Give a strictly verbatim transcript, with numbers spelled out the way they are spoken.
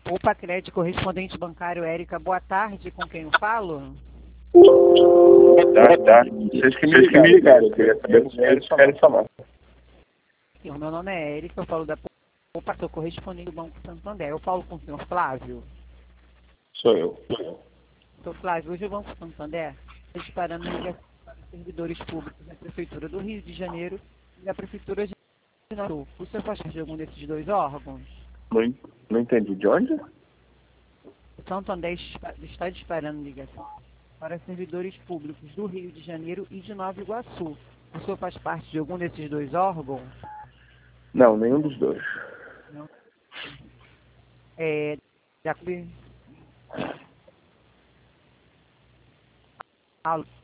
Opa, crédito correspondente bancário Érica, boa tarde, com quem eu falo? Boa tarde. Vocês que me Vocês que me ligaram, ligaram, eu queria saber o que eles querem falar. Meu nome é Érica, eu falo da Opa, sou correspondente do Banco Santander. Eu falo com o senhor Flávio. Sou eu. Senhor Flávio, hoje o Banco Santander está disparando ligações para servidores públicos da Prefeitura do Rio de Janeiro e da Prefeitura de Natal. O senhor faz parte de algum desses dois órgãos? Não, não entendi. De onde? O Santander está disparando ligações para servidores públicos do Rio de Janeiro e de Nova Iguaçu. O senhor faz parte de algum desses dois órgãos? Não, nenhum dos dois. Não. É, já... Alô?